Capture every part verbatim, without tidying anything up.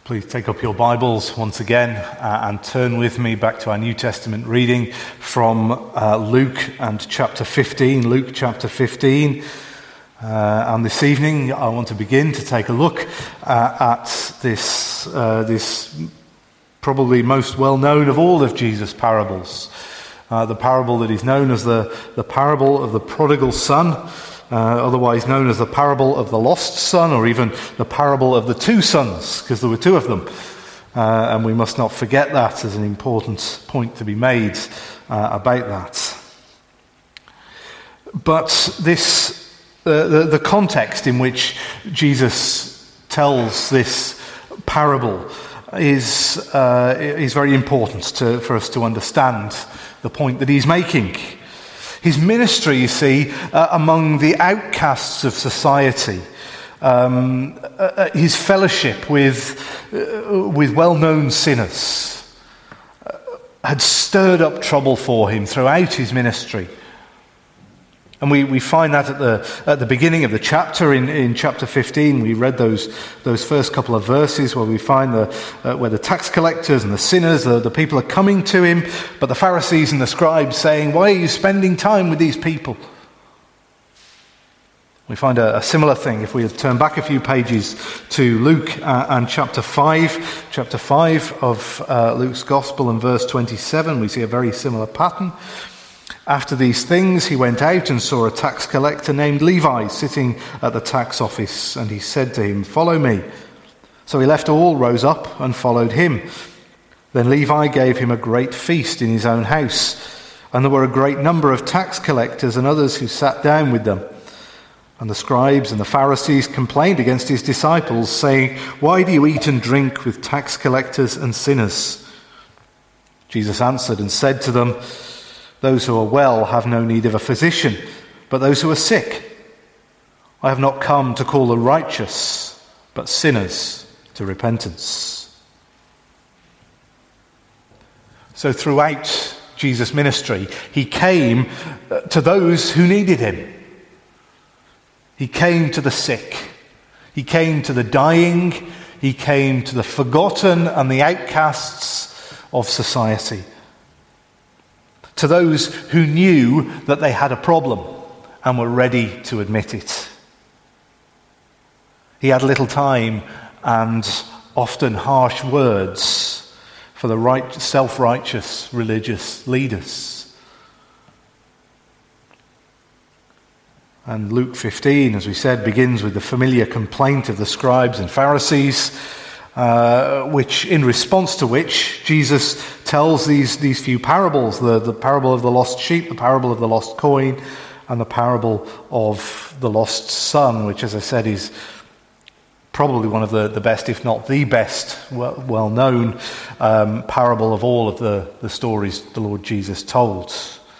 Please take up your Bibles once again uh, and turn with me back to our New Testament reading from uh, Luke and chapter fifteen. Luke chapter fifteen. Uh, and this evening I want to begin to take a look uh, at this, uh, this probably most well-known of all of Jesus' parables. Uh, the parable that is known as the, the parable of the prodigal son. Uh, otherwise known as the parable of the lost son, or even the parable of the two sons, because there were two of them. Uh, and we must not forget that as an important point to be made uh, about that. But this, uh, the, the context in which Jesus tells this parable is, uh, is very important to, for us to understand the point that he's making. His ministry, you see, uh, among the outcasts of society, um, uh, his fellowship with, uh, with well-known sinners, uh, had stirred up trouble for him throughout his ministry. And we, we find that at the at the beginning of the chapter, in, in chapter fifteen, we read those those first couple of verses where we find the uh, where the tax collectors and the sinners, the, the people are coming to him, but the Pharisees and the scribes saying, "Why are you spending time with these people?" We find a, a similar thing if we turn back a few pages to Luke uh, and chapter five, chapter five of uh, Luke's Gospel and verse twenty-seven. We see a very similar pattern. After these things, he went out and saw a tax collector named Levi sitting at the tax office, and he said to him, "Follow me." So he left all, rose up, and followed him. Then Levi gave him a great feast in his own house, and there were a great number of tax collectors and others who sat down with them. And the scribes and the Pharisees complained against his disciples, saying, "Why do you eat and drink with tax collectors and sinners?" Jesus answered and said to them, "Those who are well have no need of a physician, but those who are sick. I have not come to call the righteous, but sinners to repentance." So throughout Jesus' ministry, he came to those who needed him. He came to the sick. He came to the dying. He came to the forgotten and the outcasts of society. To those who knew that they had a problem and were ready to admit it. He had little time and often harsh words for the right, self-righteous religious leaders. And Luke fifteen, as we said, begins with the familiar complaint of the scribes and Pharisees, Uh, which, in response to which, Jesus tells these, these few parables, the, the parable of the lost sheep, the parable of the lost coin, and the parable of the lost son, which, as I said, is probably one of the, the best, if not the best, well, well-known um, parable of all of the, the stories the Lord Jesus told.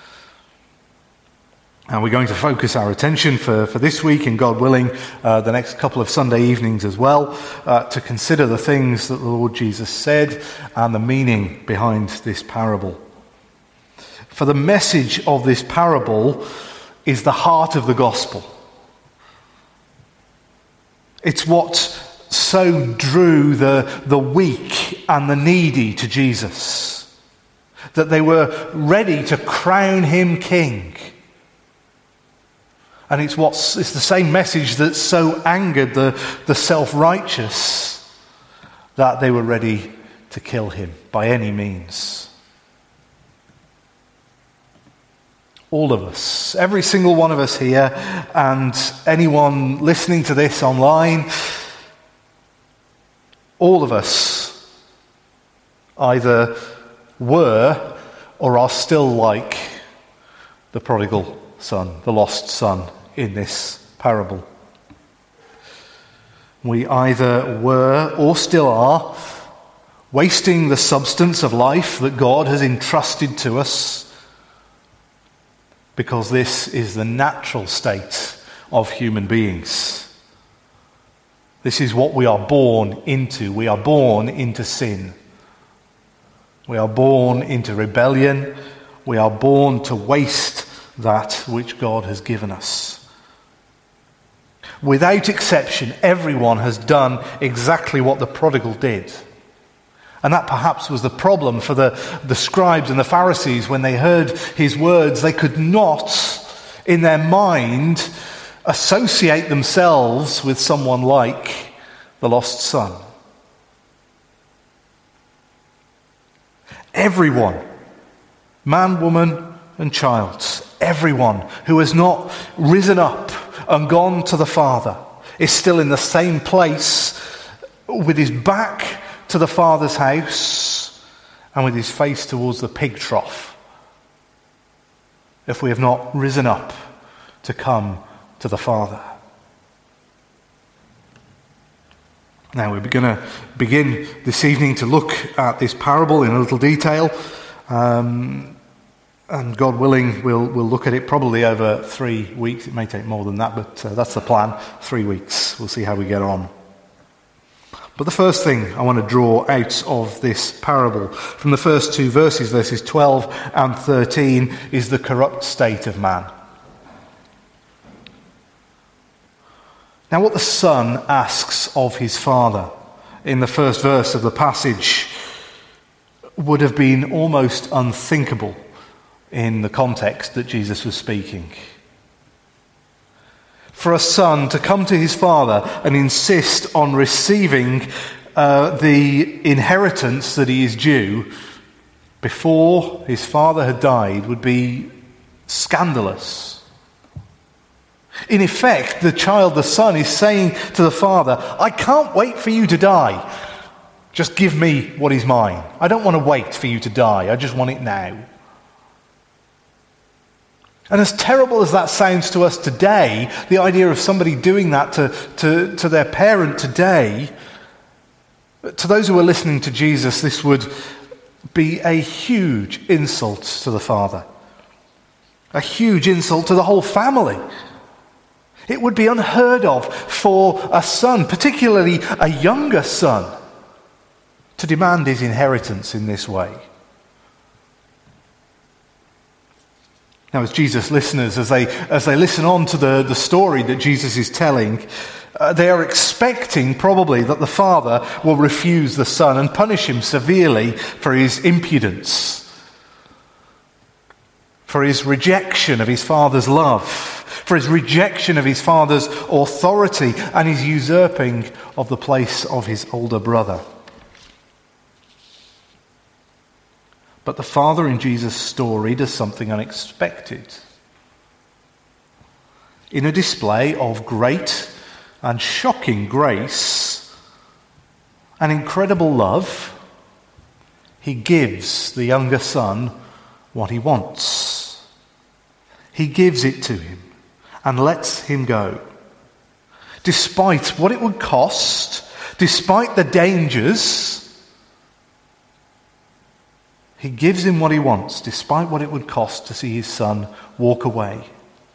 And we're going to focus our attention for, for this week, and God willing, uh, the next couple of Sunday evenings as well, uh, to consider the things that the Lord Jesus said and the meaning behind this parable. For the message of this parable is the heart of the gospel. It's what so drew the, the weak and the needy to Jesus, that they were ready to crown him king. And it's what's it's the same message that so angered the, the self-righteous that they were ready to kill him by any means. All of us, every single one of us here, and anyone listening to this online, all of us either were or are still like the prodigal son, the lost son, in this parable. We either were or still are wasting the substance of life that God has entrusted to us, because this is the natural state of human beings. This is what we are born into. We are born into sin. We are born into rebellion. We are born to waste that which God has given us. Without exception, everyone has done exactly what the prodigal did. And that perhaps was the problem for the, the scribes and the Pharisees when they heard his words. They could not, in their mind, associate themselves with someone like the lost son. Everyone, man, woman, and child, everyone who has not risen up and gone to the Father is still in the same place with his back to the Father's house and with his face towards the pig trough, if we have not risen up to come to the Father. Now we're going to begin this evening to look at this parable in a little detail, um, and God willing we'll, we'll look at it probably over three weeks. It may take more than that, but uh, that's the plan, three weeks. We'll see how we get on. But the first thing I want to draw out of this parable from the first two verses, verses twelve and thirteen, is the corrupt state of man. Now, what the son asks of his father in the first verse of the passage would have been almost unthinkable in the context that Jesus was speaking. For a son to come to his father and insist on receiving uh, the inheritance that he is due before his father had died would be scandalous. In effect, the child, the son, is saying to the father, I can't wait for you to die. Just give me what is mine. I don't want to wait for you to die. I just want it now. And as terrible as that sounds to us today, the idea of somebody doing that to, to, to their parent today, to those who are listening to Jesus, this would be a huge insult to the father. A huge insult to the whole family. It would be unheard of for a son, particularly a younger son, to demand his inheritance in this way. Now, as Jesus' listeners, as they as they listen on to the, the story that Jesus is telling, uh, they are expecting probably that the father will refuse the son and punish him severely for his impudence, for his rejection of his father's love, for his rejection of his father's authority and his usurping of the place of his older brother. But the father in Jesus' story does something unexpected. In a display of great and shocking grace and incredible love, he gives the younger son what he wants. He gives it to him and lets him go. Despite what it would cost, despite the dangers, he gives him what he wants, despite what it would cost to see his son walk away.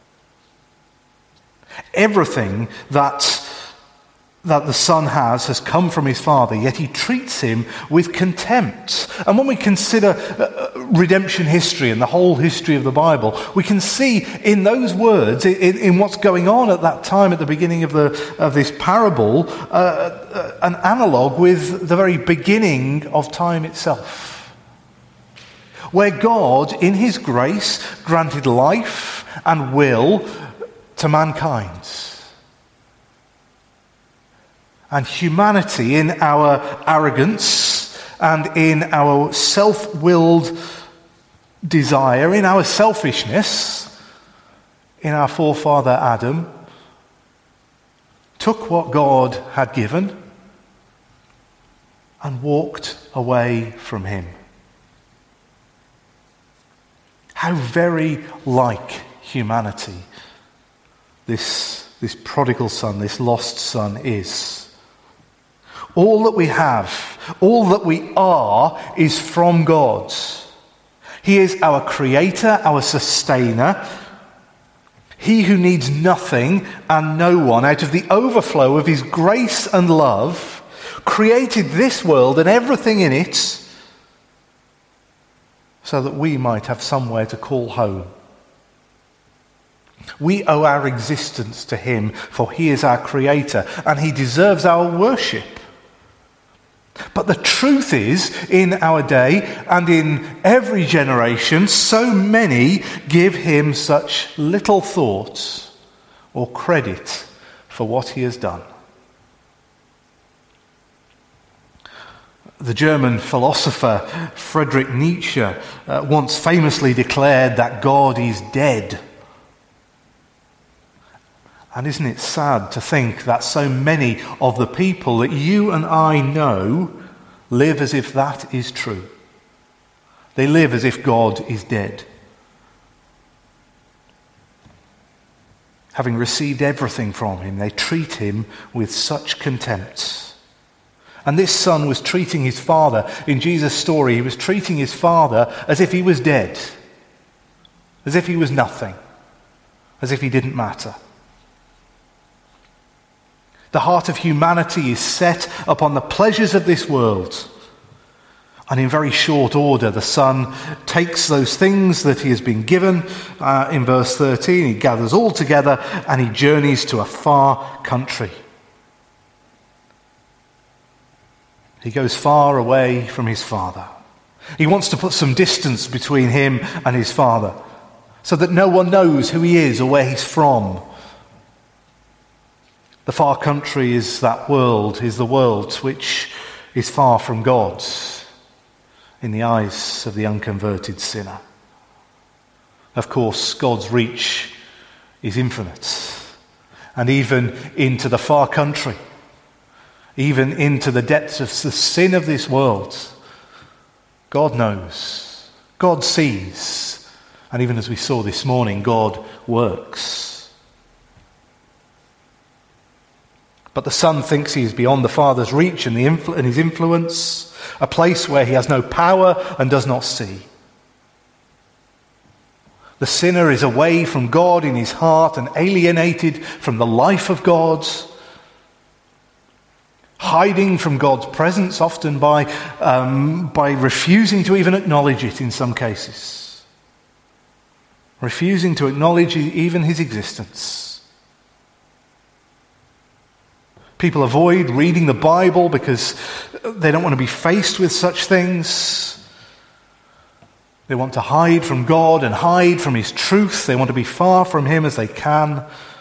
Everything that, that the son has has come from his father, yet he treats him with contempt. And when we consider uh, redemption history and the whole history of the Bible, we can see in those words, in, in what's going on at that time at the beginning of, the, of this parable, uh, uh, an analogue with the very beginning of time itself, where God, in his grace, granted life and will to mankind. And humanity, in our arrogance and in our self-willed desire, in our selfishness, in our forefather Adam, took what God had given and walked away from him. How very like humanity this, this prodigal son, this lost son is. All that we have, all that we are, is from God. He is our creator, our sustainer. He who needs nothing and no one, out of the overflow of his grace and love, created this world and everything in it so that we might have somewhere to call home. We owe our existence to him, for he is our creator, and he deserves our worship. But the truth is, in our day and in every generation, so many give him such little thought or credit for what he has done. The German philosopher Friedrich Nietzsche uh, once famously declared that God is dead. And isn't it sad to think that so many of the people that you and I know live as if that is true? They live as if God is dead. Having received everything from him, they treat him with such contempt. And this son was treating his father, in Jesus' story, he was treating his father as if he was dead, as if he was nothing, as if he didn't matter. The heart of humanity is set upon the pleasures of this world. And in very short order, the son takes those things that he has been given. Uh, in verse thirteen, he gathers all together and he journeys to a far country. He goes far away from his father. He wants to put some distance between him and his father so that no one knows who he is or where he's from. The far country is that world, is the world which is far from God in the eyes of the unconverted sinner. Of course, God's reach is infinite. And even into the far country, even into the depths of the sin of this world, God knows, God sees, and even as we saw this morning, God works. But the son thinks he is beyond the father's reach and, the influ- and his influence, a place where he has no power and does not see. The sinner is away from God in his heart and alienated from the life of God, hiding from God's presence, often by, um, by refusing to even acknowledge it in some cases. Refusing to acknowledge even his existence. People avoid reading the Bible because they don't want to be faced with such things. They want to hide from God and hide from his truth. They want to be far from him as they can.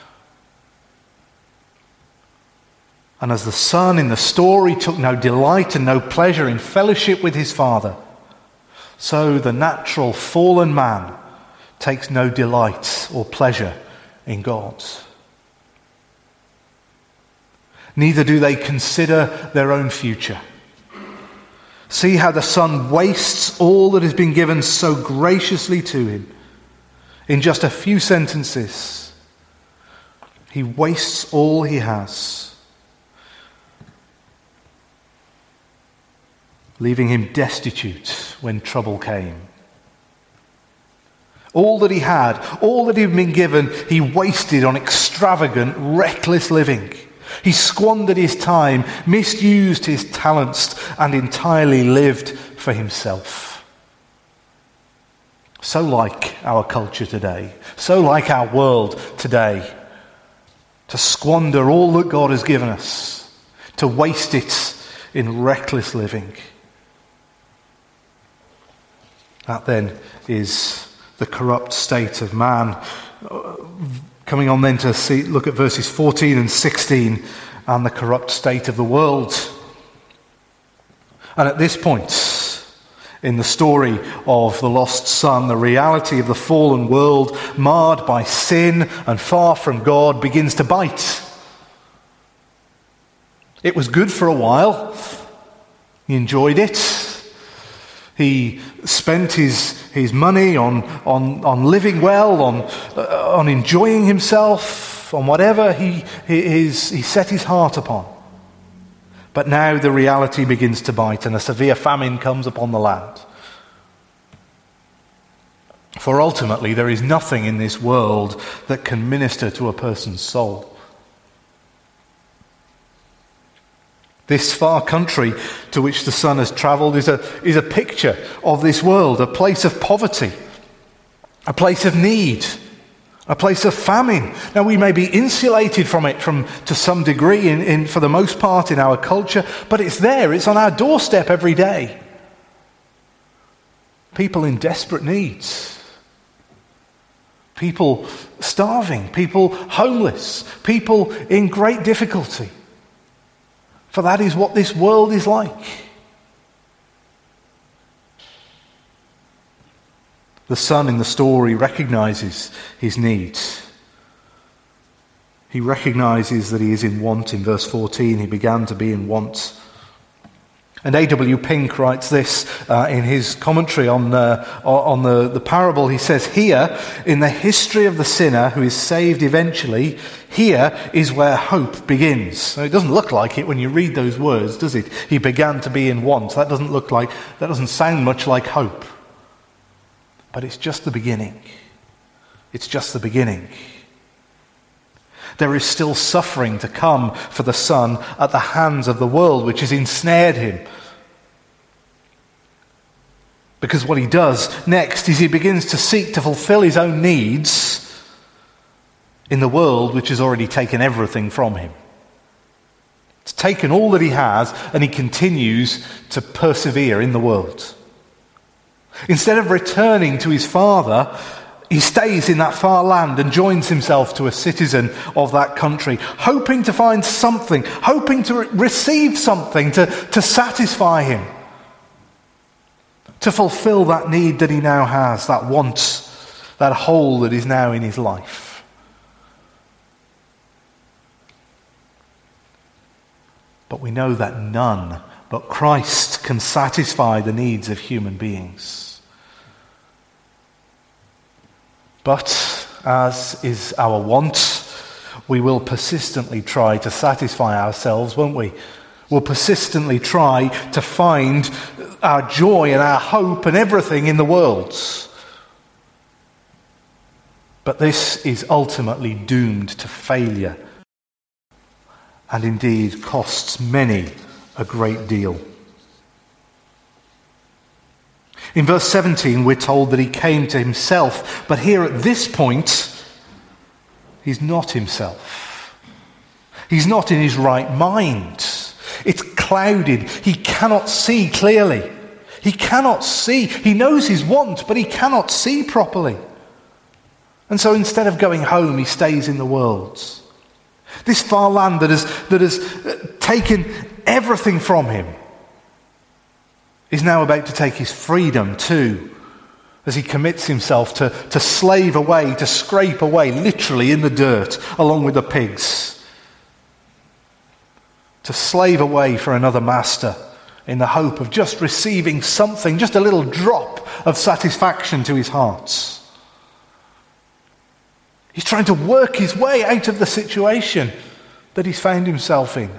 And as the son in the story took no delight and no pleasure in fellowship with his father, so the natural fallen man takes no delight or pleasure in God. Neither do they consider their own future. See how the son wastes all that has been given so graciously to him. In just a few sentences, he wastes all he has, leaving him destitute when trouble came. All that he had, all that he'd been given, he wasted on extravagant, reckless living. He squandered his time, misused his talents, and entirely lived for himself. So like our culture today, so like our world today, to squander all that God has given us, to waste it in reckless living. That then is the corrupt state of man. Coming on then to see, look at verses fourteen and sixteen and the corrupt state of the world. And at this point in the story of the lost son, the reality of the fallen world, marred by sin and far from God, begins to bite. It was good for a while. He enjoyed it. He spent his, his money on, on, on living well, on, uh, on enjoying himself, on whatever he, he, his, he set his heart upon. But now the reality begins to bite and a severe famine comes upon the land. For ultimately there is nothing in this world that can minister to a person's soul. This far country to which the son has travelled is a, is a picture of this world, a place of poverty, a place of need, A place of famine. Now, we may be insulated from it from to some degree, in, in, for the most part, in our culture, but it's there. It's on our doorstep every day. People in desperate needs. People starving. People homeless. People in great difficulty. For that is what this world is like. The son in the story recognizes his needs. He recognizes that he is in want. In verse fourteen, he began to be in want. And A W Pink writes this uh, in his commentary on, uh, on the, the parable. He says, here, in the history of the sinner who is saved eventually, here is where hope begins. So it doesn't look like it when you read those words, does it? He began to be in want. That doesn't look like, that doesn't sound much like hope. But it's just the beginning. It's just the beginning. There is still suffering to come for the son at the hands of the world, which has ensnared him. Because what he does next is he begins to seek to fulfill his own needs in the world which has already taken everything from him. It's taken all that he has, and he continues to persevere in the world. Instead of returning to his father, he stays in that far land and joins himself to a citizen of that country, hoping to find something, hoping to re- receive something to, to satisfy him, to fulfill that need that he now has, that want, that hole that is now in his life. But we know that none but Christ can satisfy the needs of human beings. But, as is our want, we will persistently try to satisfy ourselves, won't we? We'll persistently try to find our joy and our hope and everything in the world. But this is ultimately doomed to failure, and indeed costs many a great deal. In verse seventeen, we're told that he came to himself, but here at this point, he's not himself. He's not in his right mind. It's clouded. He cannot see clearly. He cannot see. He knows his want, but he cannot see properly. And so instead of going home, he stays in the world. This far land that has, that has taken everything from him is now about to take his freedom too, as he commits himself to, to slave away, to scrape away, literally in the dirt, along with the pigs. To slave away for another master in the hope of just receiving something, just a little drop of satisfaction to his heart. He's trying to work his way out of the situation that he's found himself in.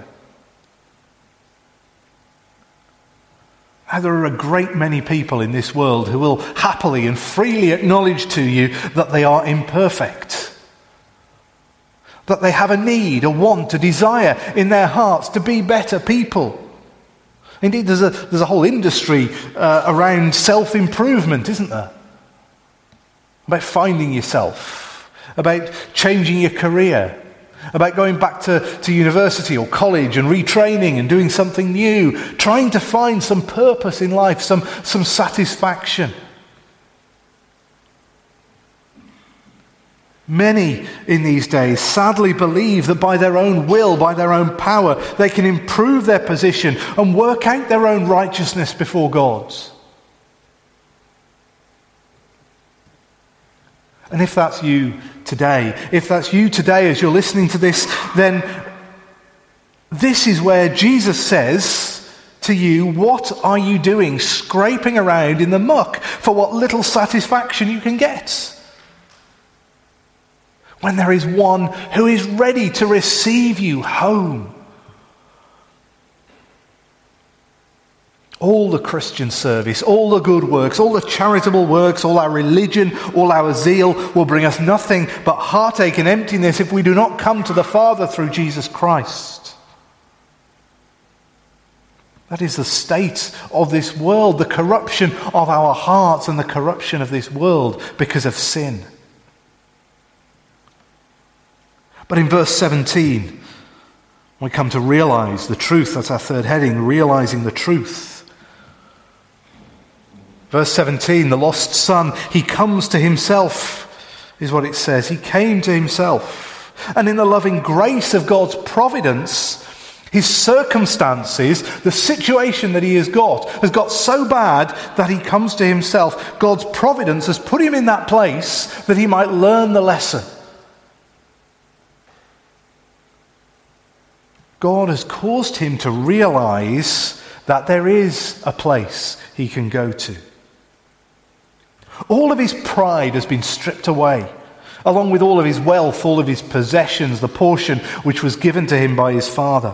Now, there are a great many people in this world who will happily and freely acknowledge to you that they are imperfect, that they have a need, a want, a desire in their hearts to be better people. Indeed, there's a, there's a whole industry uh, around self-improvement, isn't there? About finding yourself, about changing your career, about going back to, to university or college and retraining and doing something new, trying to find some purpose in life, some, some satisfaction. Many in these days sadly believe that by their own will, by their own power, they can improve their position and work out their own righteousness before God. And if that's you today, if that's you today as you're listening to this, then this is where Jesus says to you, what are you doing scraping around in the muck for what little satisfaction you can get? When there is one who is ready to receive you home. All the Christian service, all the good works, all the charitable works, all our religion, all our zeal will bring us nothing but heartache and emptiness if we do not come to the Father through Jesus Christ. That is the state of this world, the corruption of our hearts and the corruption of this world because of sin. But in verse seventeen, we come to realize the truth. That's our third heading, realizing the truth. Verse seventeen, the lost son, he comes to himself, is what it says. He came to himself. And in the loving grace of God's providence, his circumstances, the situation that he has got, has got so bad that he comes to himself. God's providence has put him in that place that he might learn the lesson. God has caused him to realize that there is a place he can go to. All of his pride has been stripped away, along with all of his wealth, all of his possessions, the portion which was given to him by his father.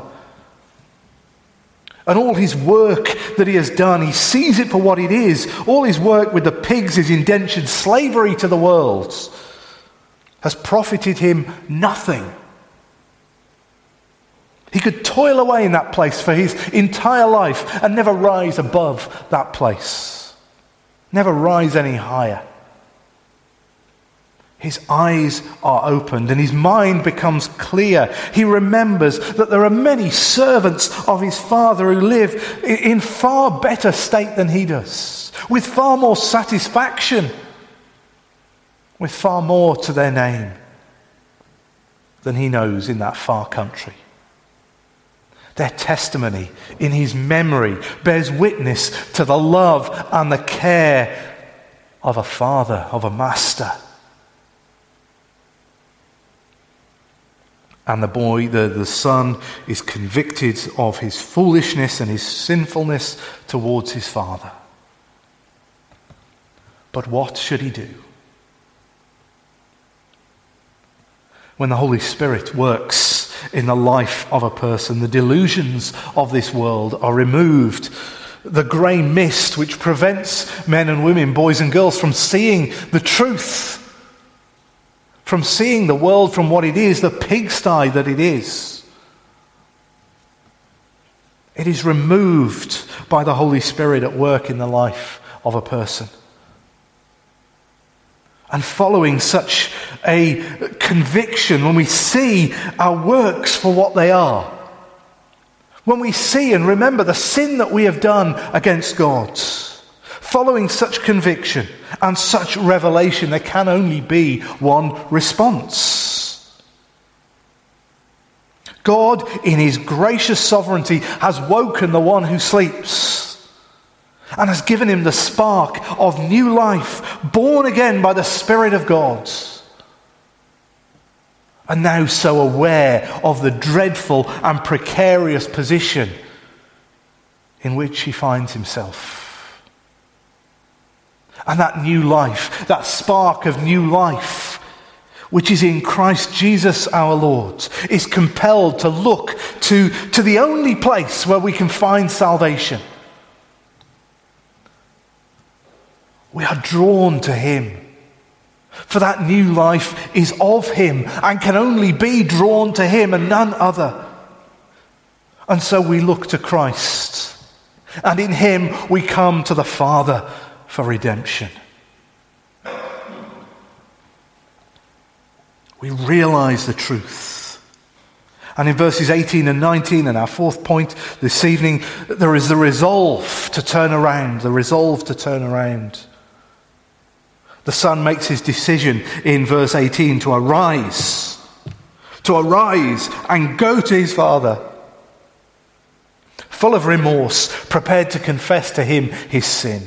And all his work that he has done, he sees it for what it is. All his work with the pigs, his indentured slavery to the world, has profited him nothing. He could toil away in that place for his entire life and never rise above that place. Never rise any higher. His eyes are opened and his mind becomes clear. He remembers that there are many servants of his father who live in far better state than he does, with far more satisfaction, with far more to their name than he knows in that far country. Their testimony in his memory bears witness to the love and the care of a father, of a master. And the boy, the, the son, is convicted of his foolishness and his sinfulness towards his father. But what should he do? When the Holy Spirit works in the life of a person, the delusions of this world are removed. The grey mist which prevents men and women, boys and girls, from seeing the truth, from seeing the world from what it is, the pigsty that it is. It is removed by the Holy Spirit at work in the life of a person. And following such a conviction, when we see our works for what they are, when we see and remember the sin that we have done against God, following such conviction and such revelation, there can only be one response. God, in his gracious sovereignty, has woken the one who sleeps and has given him the spark of new life, born again by the Spirit of God, and now so aware of the dreadful and precarious position in which he finds himself. And that new life, that spark of new life, which is in Christ Jesus our Lord, is compelled to look to, to the only place where we can find salvation. We are drawn to him. For that new life is of him and can only be drawn to him and none other. And so we look to Christ. And in him we come to the Father for redemption. We realize the truth. And in verses eighteen and nineteen, and our fourth point this evening, there is the resolve to turn around, the resolve to turn around. The son makes his decision in verse eighteen to arise, to arise and go to his father, full of remorse, prepared to confess to him his sin.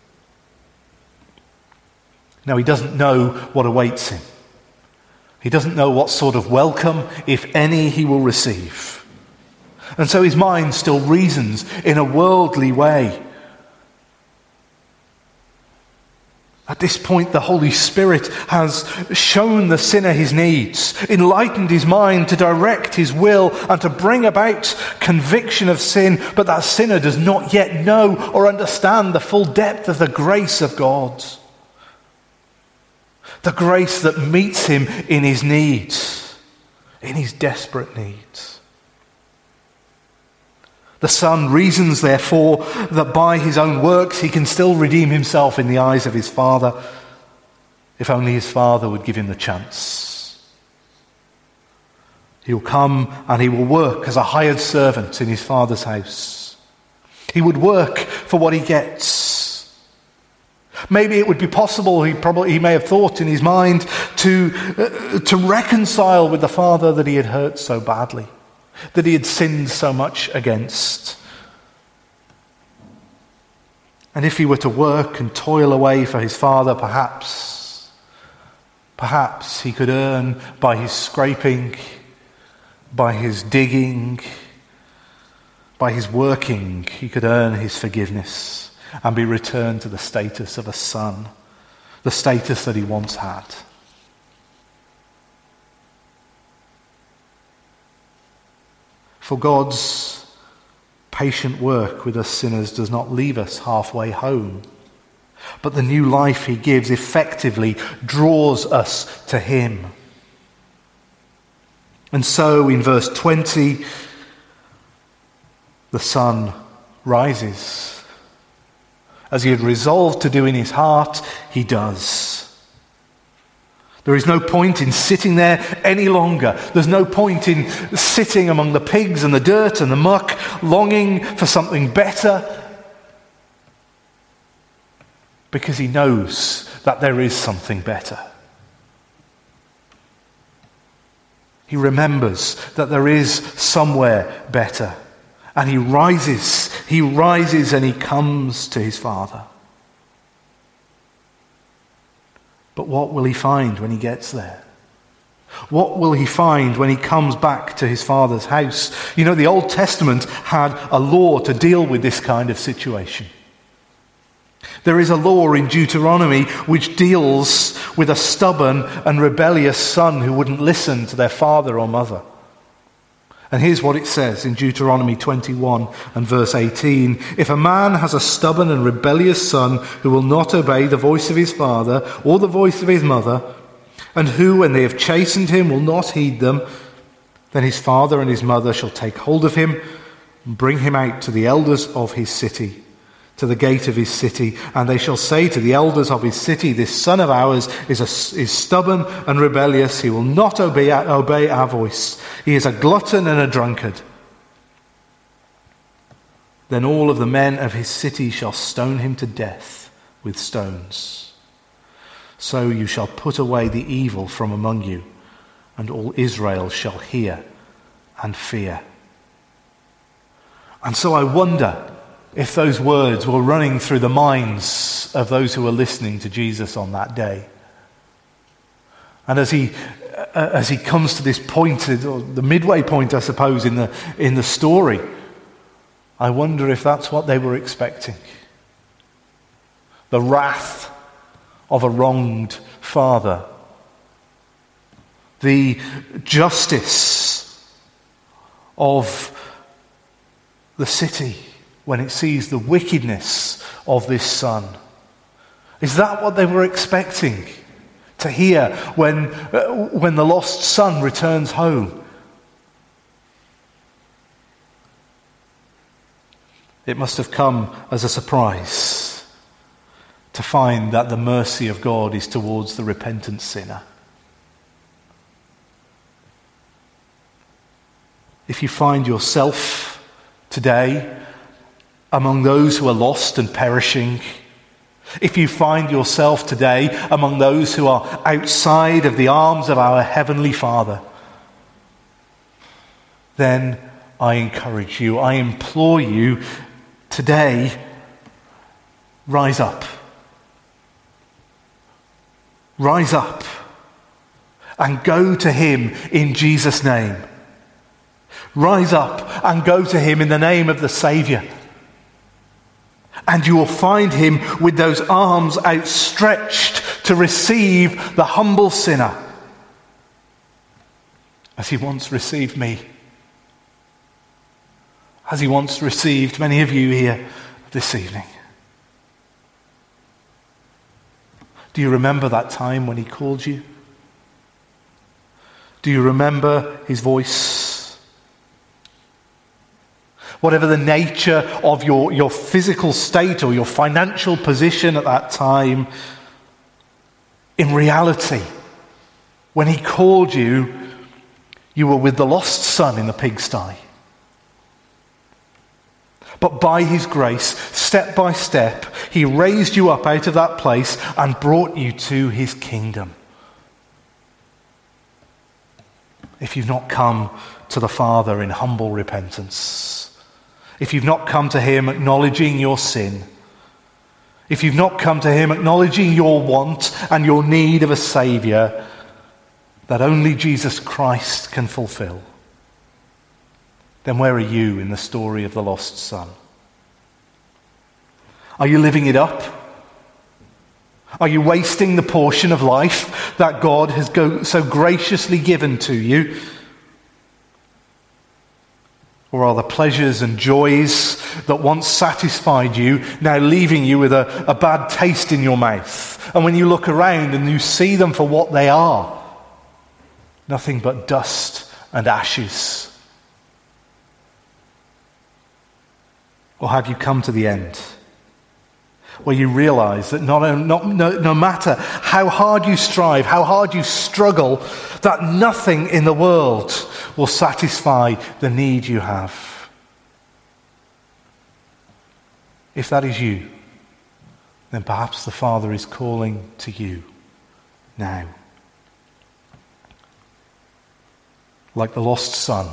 Now, he doesn't know what awaits him. He doesn't know what sort of welcome, if any, he will receive. And so his mind still reasons in a worldly way. At this point, the Holy Spirit has shown the sinner his needs, enlightened his mind to direct his will and to bring about conviction of sin, but that sinner does not yet know or understand the full depth of the grace of God. The grace that meets him in his needs, in his desperate needs. The son reasons, therefore, that by his own works he can still redeem himself in the eyes of his father, if only his father would give him the chance. He will come and he will work as a hired servant in his Father's house. He would work for what he gets. Maybe it would be possible, he probably he may have thought in his mind, to, uh, to reconcile with the Father that he had hurt so badly, that he had sinned so much against. And if he were to work and toil away for his Father, perhaps, perhaps he could earn by his scraping, by his digging, by his working, he could earn his forgiveness and be returned to the status of a son, the status that he once had. For God's patient work with us sinners does not leave us halfway home, but the new life he gives effectively draws us to him. And so in verse twenty, the Son rises. As he had resolved to do in his heart, he does. There is no point in sitting there any longer. There's no point in sitting among the pigs and the dirt and the muck, longing for something better, because he knows that there is something better. He remembers that there is somewhere better. And he rises, he rises and he comes to his Father. But what will he find when he gets there? What will he find when he comes back to his Father's house? You know, the Old Testament had a law to deal with this kind of situation. There is a law in Deuteronomy which deals with a stubborn and rebellious son who wouldn't listen to their father or mother. And here's what it says in Deuteronomy twenty-one and verse eighteen. If a man has a stubborn and rebellious son who will not obey the voice of his father or the voice of his mother, and who, when they have chastened him, will not heed them, then his father and his mother shall take hold of him and bring him out to the elders of his city, to the gate of his city, and they shall say to the elders of his city, this son of ours is, a, is stubborn and rebellious. He will not obey, obey our voice. He is a glutton and a drunkard. Then all of the men of his city shall stone him to death with stones. So you shall put away the evil from among you, and all Israel shall hear and fear. And so I wonder if those words were running through the minds of those who were listening to Jesus on that day. And as he uh, as he comes to this point, or the midway point, I suppose, in the in the story, I wonder if that's what they were expecting. The wrath of a wronged father. The justice of the city when it sees the wickedness of this son. Is that what they were expecting to hear when, uh, when the lost son returns home? It must have come as a surprise to find that the mercy of God is towards the repentant sinner. If you find yourself today among those who are lost and perishing, if you find yourself today among those who are outside of the arms of our Heavenly Father, then I encourage you, I implore you today, rise up. Rise up and go to him in Jesus' name. Rise up and go to him in the name of the Saviour. And you will find him with those arms outstretched to receive the humble sinner, as he once received me, as he once received many of you here this evening. Do you remember that time when he called you? Do you remember his voice? Whatever the nature of your, your physical state or your financial position at that time, in reality, when he called you, You were with the lost son in the pigsty. But by his grace, step by step, he raised you up out of that place and brought you to his kingdom. If you've not come to the Father in humble repentance, if you've not come to him acknowledging your sin, if you've not come to him acknowledging your want and your need of a Saviour that only Jesus Christ can fulfill, then where are you in the story of the lost son? Are you living it up? Are you wasting the portion of life that God has go- so graciously given to you? Or are the pleasures and joys that once satisfied you now leaving you with a, a bad taste in your mouth? And when you look around and you see them for what they are, nothing but dust and ashes. Or have you come to the end where you realize that not, not, no, no matter how hard you strive, how hard you struggle, that nothing in the world will satisfy the need you have? If that is you, then perhaps the Father is calling to you now. Like the lost son,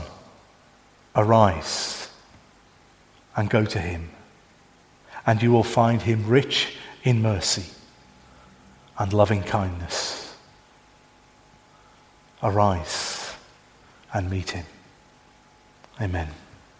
arise and go to him, and you will find him rich in mercy and loving kindness. Arise and meet him. Amen.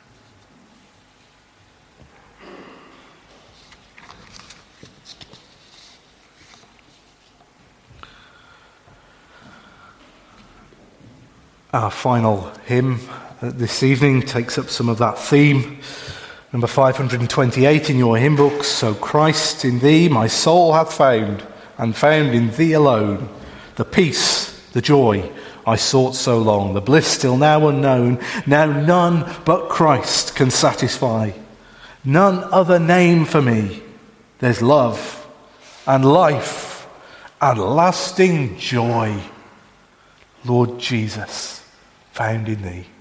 Our final hymn this evening takes up some of that theme. Number five hundred twenty-eight in your hymn books. So Christ, in thee my soul hath found, and found in thee alone, the peace, the joy I sought so long, the bliss still now unknown. Now none but Christ can satisfy. None other name for me. There's love and life and lasting joy. Lord Jesus, found in thee.